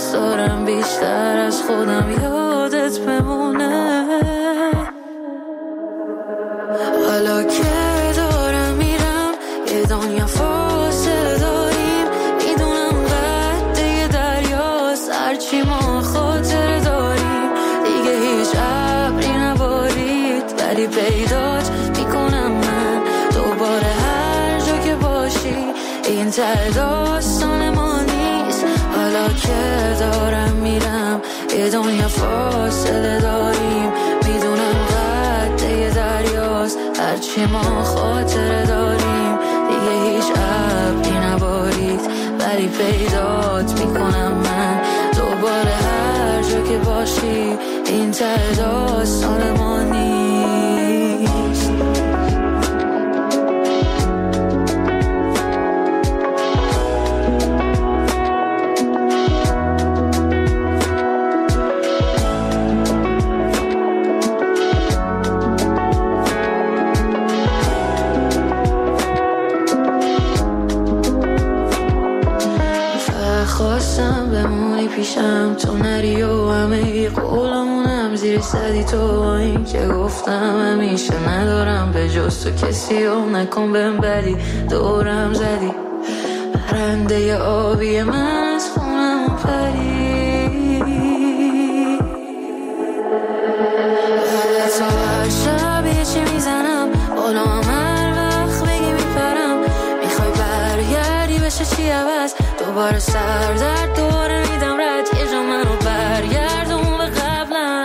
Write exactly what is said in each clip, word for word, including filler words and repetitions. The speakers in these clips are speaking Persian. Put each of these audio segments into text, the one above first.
دوست دارم بیشتر از خودم یادت بمونه. حالا که دارم میرم یه دنیا فاصله داریم، میدونم قد یه دریاست هرچی ما خاطر داریم. دیگه هیچ ابری نبارید ولی پیدات میکنم من دوباره هر جا که باشی. این ته داستان ما نیست. حالا که دارم میرم یه دنیا فاصله داریم، میدونم قد یه دریاست هرچی ما خاطره داریم. دیگه هیچ ابری نبارید ولی پیدات میکنم من دوباره هر جا که باشی. این ته داستان ما نیست. خواستم بمونی پیشم تو نری و همه قولمونم زیر صدی تو. این که گفتم همیشه ندارم به جز تو کسی و نکن بهم بدی. دورم زدی پرنده آبی من از خونم پری. تو هر شب یه چی میزنم بالا هر وقت بگی میپرم. میخوای برگردی بشه چی عوض دوباره سر درد دوباره میدم رد. یه جا منو برگردون به قبلم،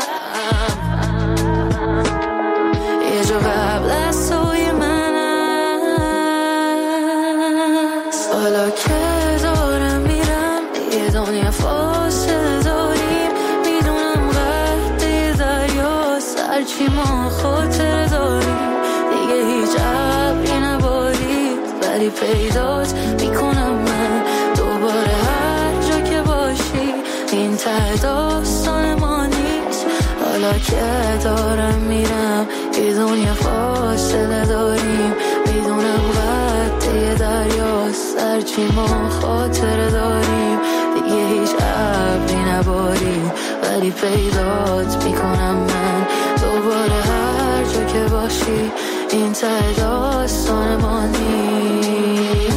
یه جا قبل از توی من هست. حالا که دارم میرم یه دنیا فاصله داریم، میدونم قد یه دریاست هرچی ما خاطره داریم. دیگه هیچ ابری نبارید ولی پیدات میکنم من دوباره هر جا که باشی. این ته داستان ما نیست. حالا که دارم میرم یه دنیا فاصله داریم، میدونم قد یه دریاست هرچی ما خاطره داریم. دیگه هیچ ابری نبارید ولی پیدات میکنم من دوباره هر جا که باشی. این ته داستان ما نیست.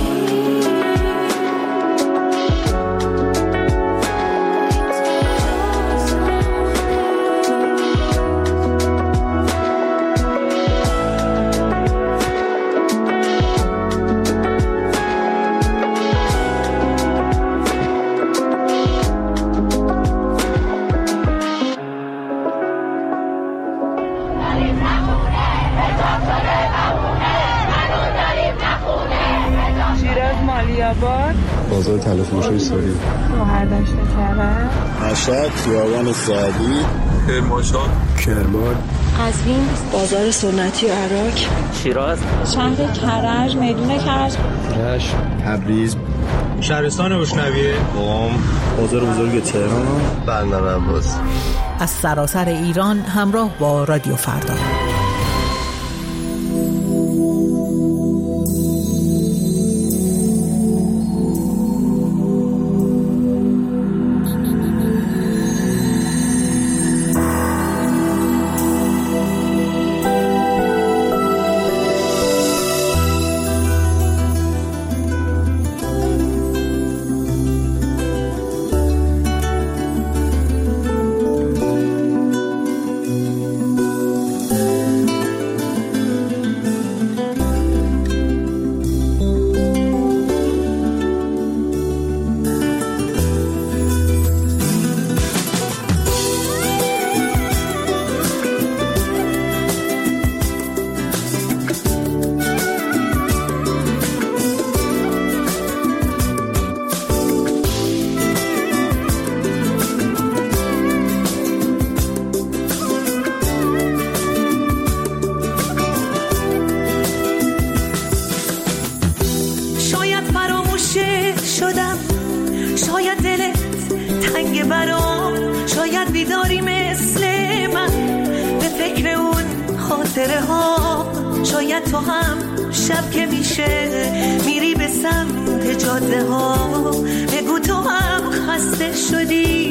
بازار تلفروشی سوری، مهردشت کرد، مشهد، خیابان سعدی، کرمانشاه، کرمان، قزوین، بازار سنتی عراق، شیراز، شهر کرج، میدون کرج، رشت، تبریز، شهرستان روشنویه، قم، بازار بزرگ تهران، بندر عباس. از سراسر ایران همراه با رادیو فردا. شاید تو هم شب که میشه میری به سمت جاده ها، بگو تو هم خسته شدی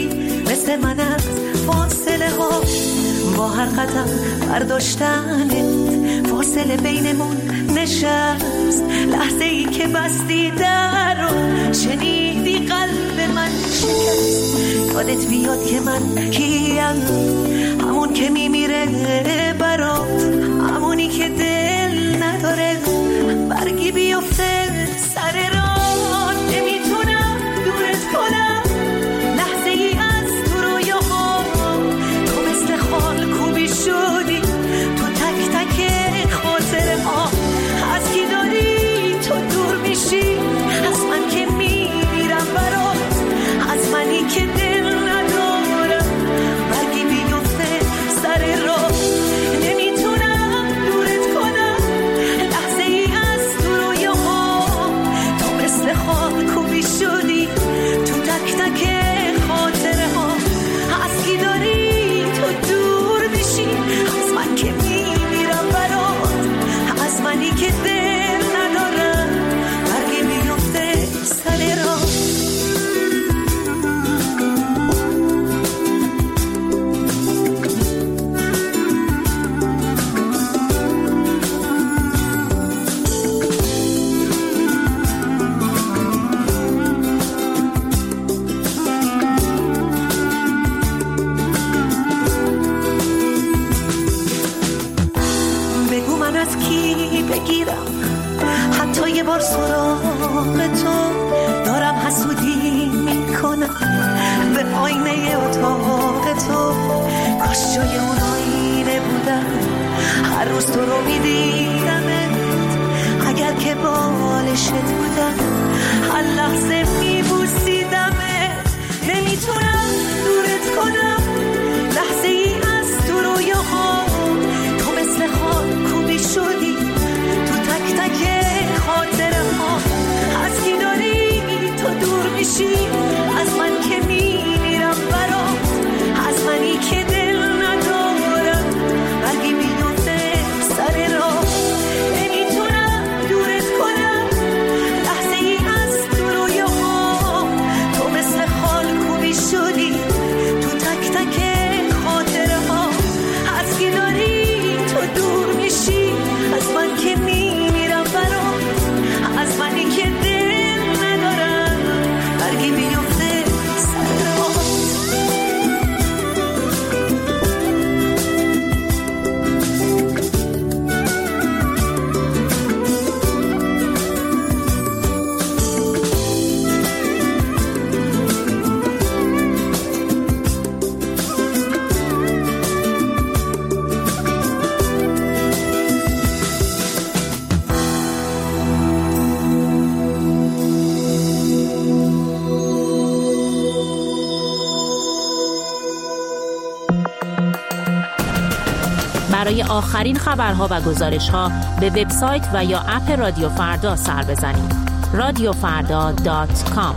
مثل من از فاصله ها با هر قدم برداشتنت فاصله بینمون نشست لحظه ای که بستی در رو شنیدی قلب من شکست یادت بیاد که من کیم همون که میمیره برات همونی که دل نداره برگی بیفته سر راه نمیتونم دورت کنم لحظه ای از تو رویاها تو مثل خال کوبی شدی تو تک تک خاطره ها از کی داری تو دور میشی از من که میمیرم برات از منی که دل ندارم برگی بیفته سر راه نمیتونم دورت کنم لحظه ای از تو رویاها تو مثل خال کوبی شدی تو تک تک خاطره ها از کی داری تو دور میشی از من که میمیرم برات از منی که دل ندارم برگی بیفته سر راه بگو من از کی بگیرم حتی یه بار سراغ تو دارم حسودی میکنم به آینه اتاق تو کاش جای اون آینه بودم هر روز تو رو میدیدمت اگر که بالشت بودم هر لحظه میبوسیدمت نمیتونم دورت کنم لحظه ای از تو رویاها تو مثل خال کوبی شدی تو تک تک خاطره ها از کی داری تو دور میشی از من که میمیرم برات از منی که دل ندارم برگی بیفته سر راه نمیتونم دورت کنم لحظه ای از تو رویاها تو مثل خال کوبی شدی تو تک تک خاطره ها از کی داری تو دور میشی از من که میمیرم برات از منی که دل ندارم برگی بیفته سر راه برای آخرین خبرها و گزارش‌ها به وبسایت و یا اپ رادیو فردا سر بزنید. رادیو فردا دات کام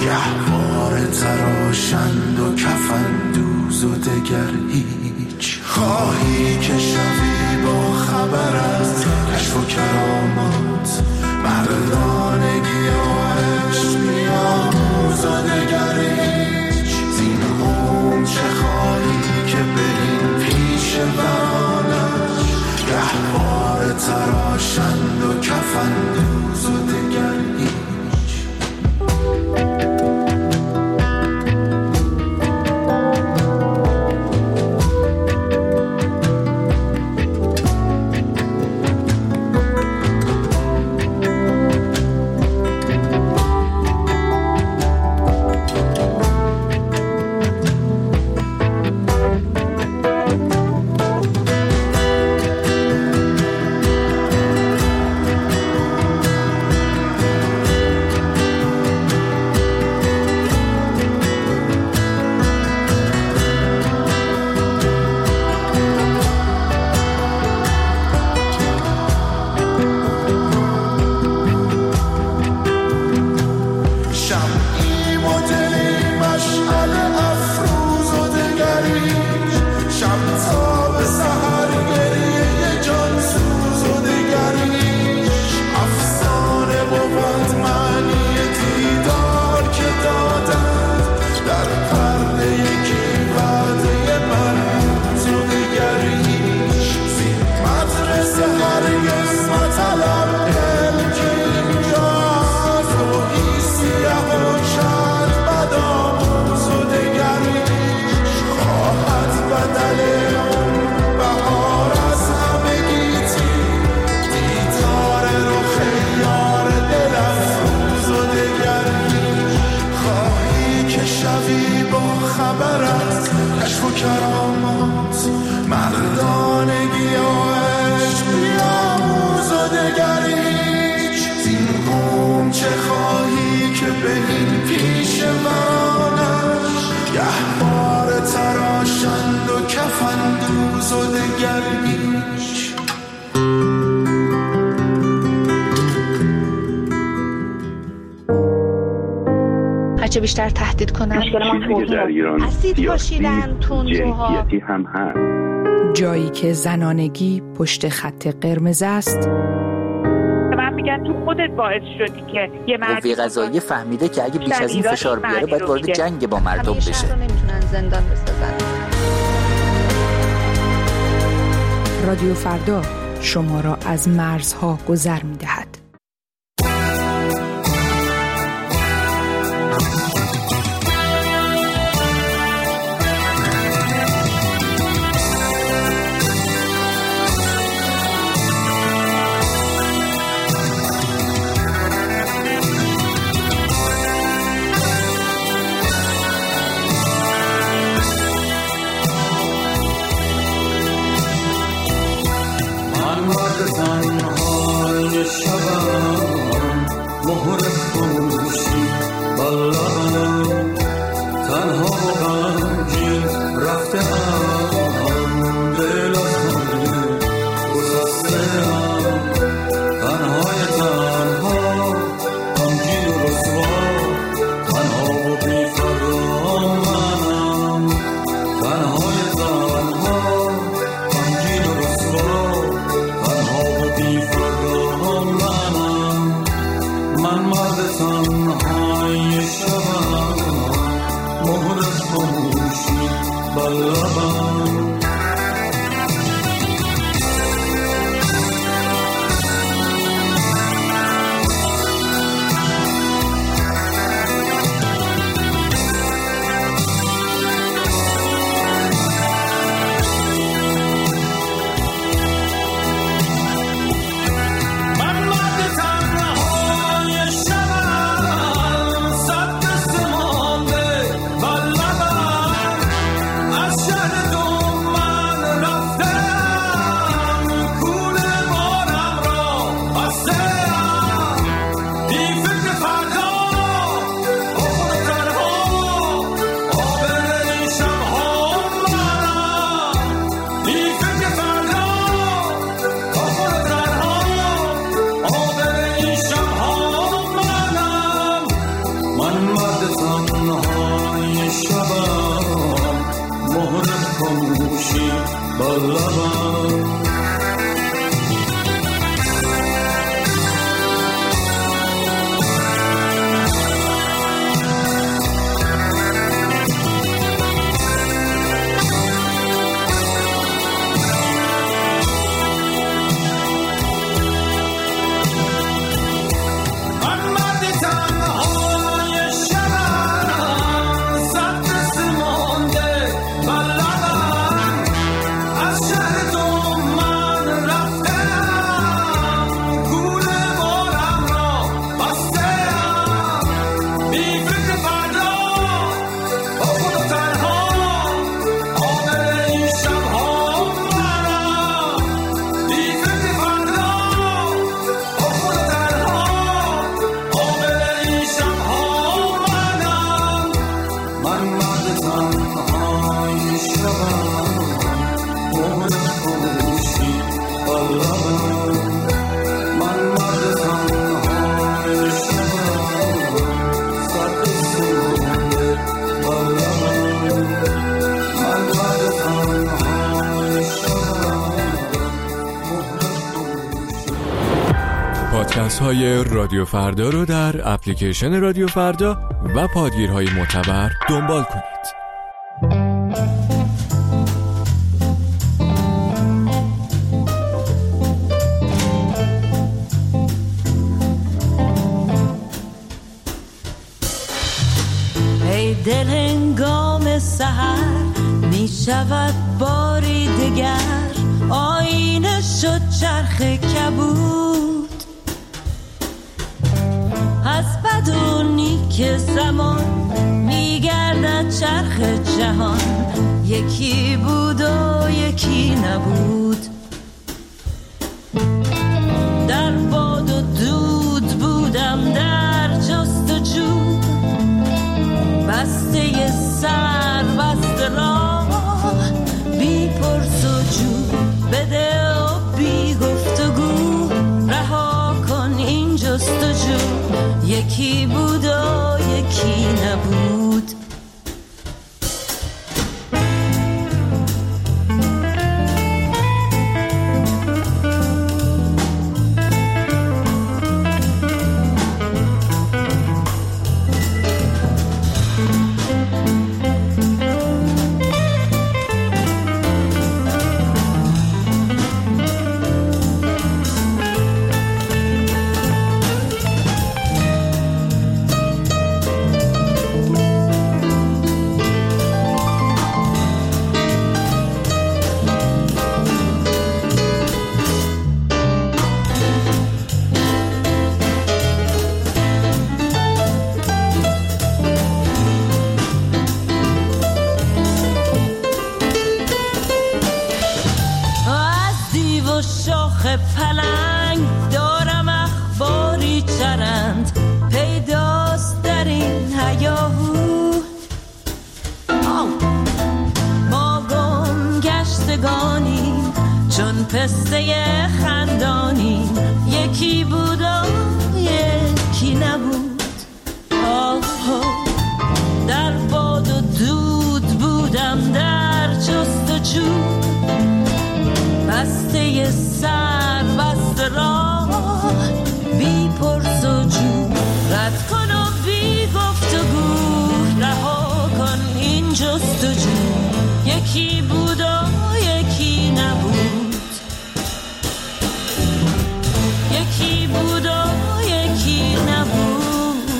گهواره تراشند و کفن دوز و دگر هیچ. خواهی که شوی با خبر از کشف و کرامات، مردانگی و عشق بیاموز و دگریش. زین قوم چه خواهی که بریم پیش برانش، گهواره تراشند و کفن دوز و دگریش. هرچه بیشتر تهدید کنن چیزی در ایران سیاسی جنسیتی هم هست. جایی که زنانگی پشت خط قرمز است. من میگن تو خودت باعث شدی که یه مردی قوه قضاییه فهمیده که اگه بیش از این فشار بیاره باید وارد جنگ با مردم بشه. همیشه نمیتونن زندان بسازن. رادیو فردا شما را از مرزها گذر می‌دهد. با لبم. پادکست های رادیو فردا رو در اپلیکیشن رادیو فردا و پادگیرهای معتبر دنبال کنید. ای دل هنگام سحر می شود باری دگر، آینه شد چرخ کبود از بد و نیک زمان، میگردد چرخ جهان، یکی بود و یکی نبود. در باد و دود بودم در جستجو، بسته سر بسته راه، بی پرس و جو، بده و بی گفتگو، رها کن این جستجو، یکی بود و یکی نبود. شاخ پلنگ دارم اخباری چرند، پیداست در این هیاهو. ما گم گشتگانیم چون پسته خندانیم، یکی بود و یکی نبود. آه در باد و دود بودم در جستجو، بسته سر بسته راه، بی پرس و جو، رد کن و بی گفتگو، رها کن این جستجو، یکی بود و یکی نبود. یکی بود و یکی نبود.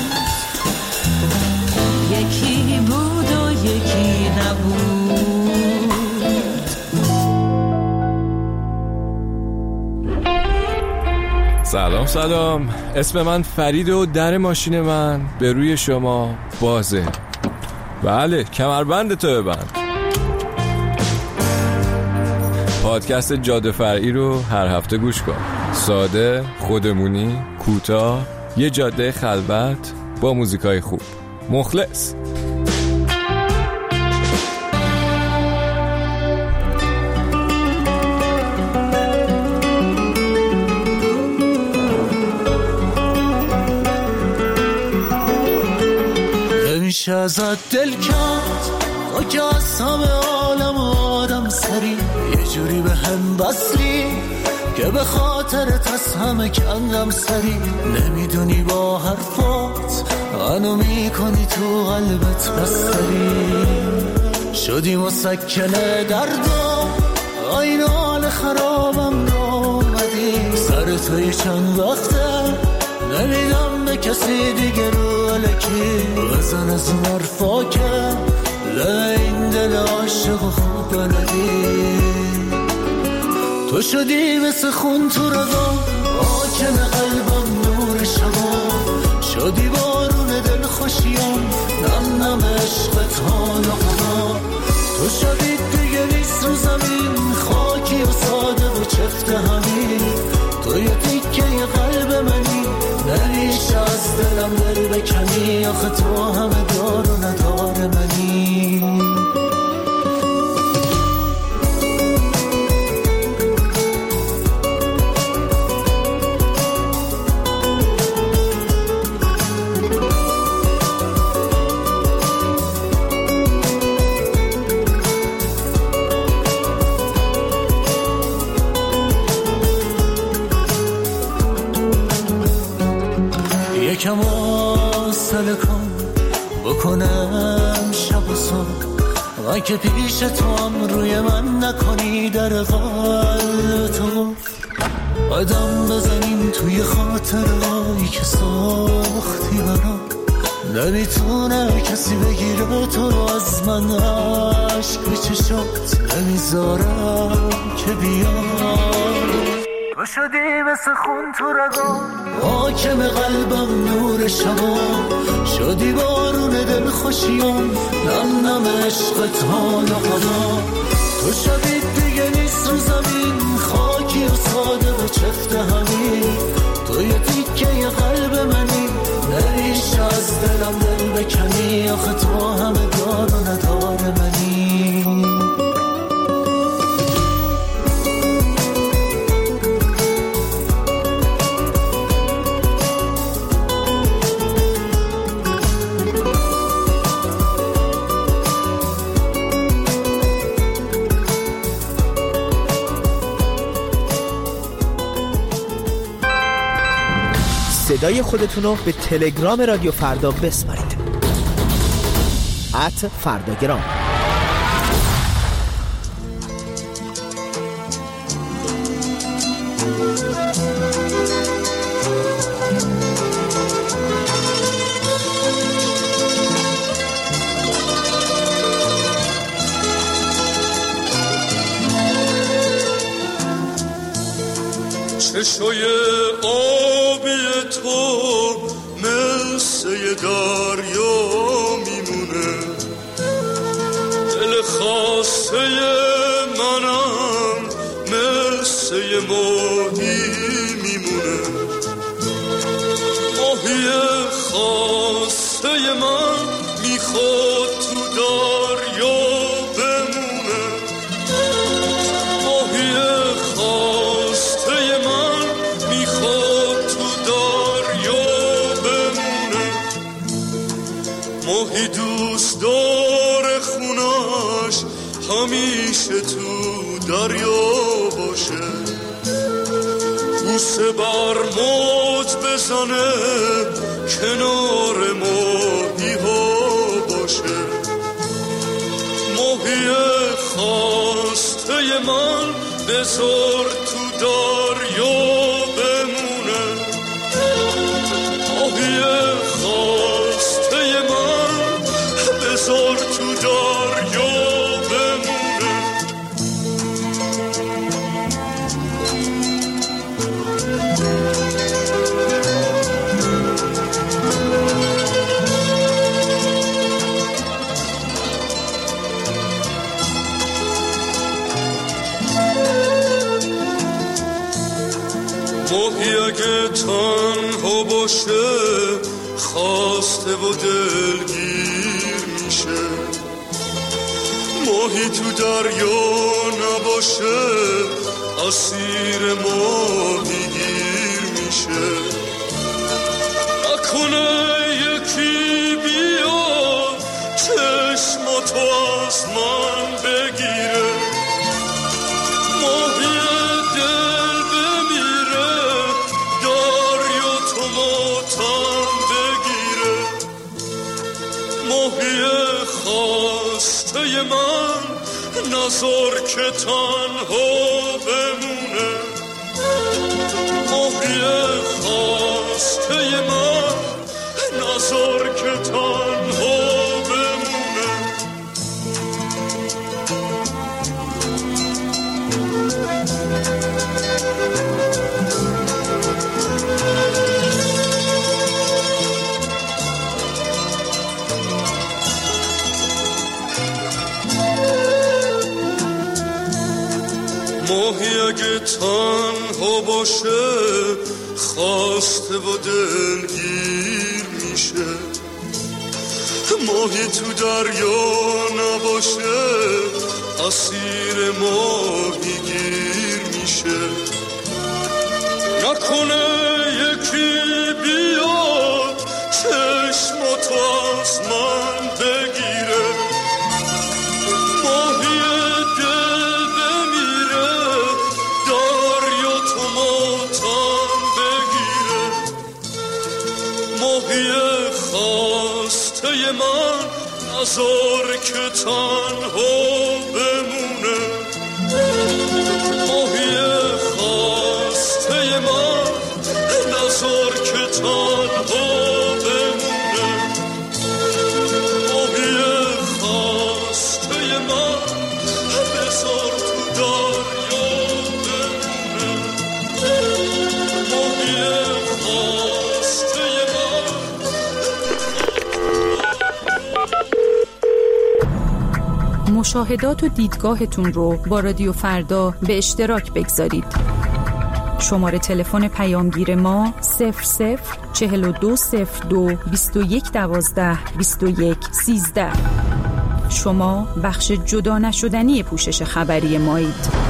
یکی بود و یکی نبود. سلام سلام، اسم من فرید و در ماشین من به روی شما بازه. بله، کمربند تو ببند. پادکست جاده فرعی رو هر هفته گوش کن. ساده، خودمونی، کوتاه، یه جاده خلوت با موزیکای خوب. مخلص. نمیشه ازت دل کرد، تو که از همه عالم آدم سری یه جوری به هم بسری که به خاطرت از همه کندم سری. نمیدونی با حرفات منو میکنی تو قلبت بستری. شدی مسکنه دردم این حال خرابم نامدی. سر توی چند وقته نمیدم به کسی دیگه رو الکی. بزن از اون حرفا که این دل عاشق خوب بلدی. تو شدی مثل خون تو رگام آکن قلبم نور شما. شدی بارون دل خوشیم نم نم عشقت حال قضا. تو شدی دیگه نیست رو زمین خاکی و ساده و چفت همین. تو یه تیکه یه قلب منی نمیشه از دلم دل بکنی. آخه تو همه دار و ندار منی. یکم آسل کن بکنم شب و صبح. من که پیش تو هم روی من نکنی در قلب تو. قدم بزنیم توی خاطرهایی که ساختی برام. نمیتونه کسی بگیره تو رو از من. عشق به چشات نمیذارم که بیام. تو شدی مثل خون تو رگام حاکم قلبم نور شبا. شدی بارون دل خوشیم نم نم عشقت حال و قضا. تو شدی دیگه نیست رو زمین خاکی و ساده و چفت همین. تو یه تیکه یه قلب منی نمیشه از دلم دل بکنی. آخه تو همه دار و ندار منی. صدای خودتون رو به تلگرام رادیو فردا بسپارید. ات فرداگرام. چشای آبی تو مثل یه دریا میمونه. دل خاصه منم مثل یه ماهی میمونه. ماهی خاصه من میخواد تو دریا بمونه. ماهی خاصه من میخواد تو دریا بمونه. ماهی دوست داره خونش همیشه تو دریا باشه. بوسه بر موج بزنه کنار ماهی ها باشه. ماهی خواسته من بذار تو دریا بمونه. ماهی خواسته من بذار تو دریا بمونه. ماهی اگه تنها باشه خواسته و دلگیر میشه. ماهی تو دریا نباشه اسیر ماهی گیر میشه. نکنه یکی بیا چشماتو از من بگیره. نذار که تنها بمونه ماهی خواسته من نذار که تنها بمونه ماهی اگه تنها باشه خواسته و دلگیر میشه ماهی تو دریا نباشه اسیر ماهی گیر میشه نکنه یکی بیاد چشماتو از من بگیره ماهی دل بمیره دریا تو ماتم بگیره ماهی خواسته من نذار که تنها بمونه ماهی خواسته من نذار که تنها بمونه ماهی خواسته من بذار تو دریا بمونه ماهی خواسته من. مشاهدات و دیدگاهتون رو با رادیو فردا به اشتراک بگذارید. شماره تلفن پیامگیر ما صفر صفر چهل و دو صفر دو بیست و یک دوازده بیست و یک سیزده. شما بخش جدا نشدنی پوشش خبری مایید.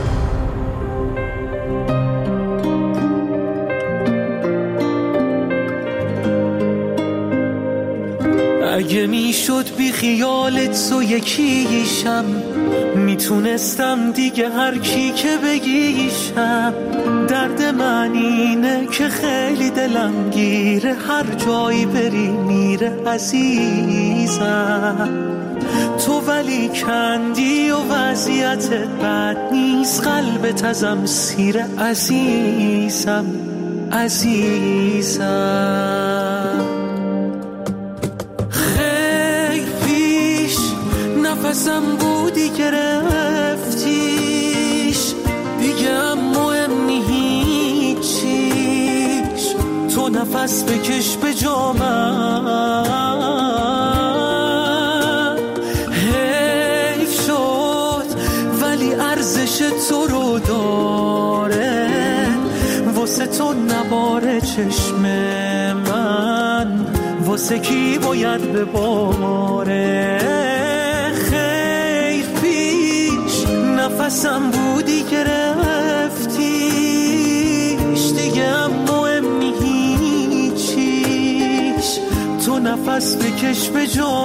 اگه میشد بی خیالت تو یکیشم میتونستم دیگه هر کی که بگیشم درد من اینه که خیلی دلم گیره هر جایی بری میره عزیزم تو ولی کندی و وضعیتت بد نیست قلبت ازم سیره عزیزم عزیزم نفسم بودی گرفتیش دیگه هم مهم هیچیش تو نفس بکش به جا من حیف شد ولی ارزش تو رو داره واسه تو نباره چشم من واسه کی باید بباره نفسم بودی گرفتیش دیگه هم مهم هیچیش تو نفس بکش به جا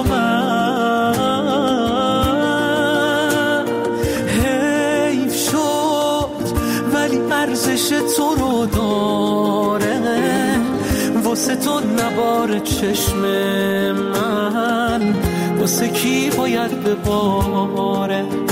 من حیف شد ولی ارزش تو رو داره واسه تو نباره چشم من واسه کی باید بباره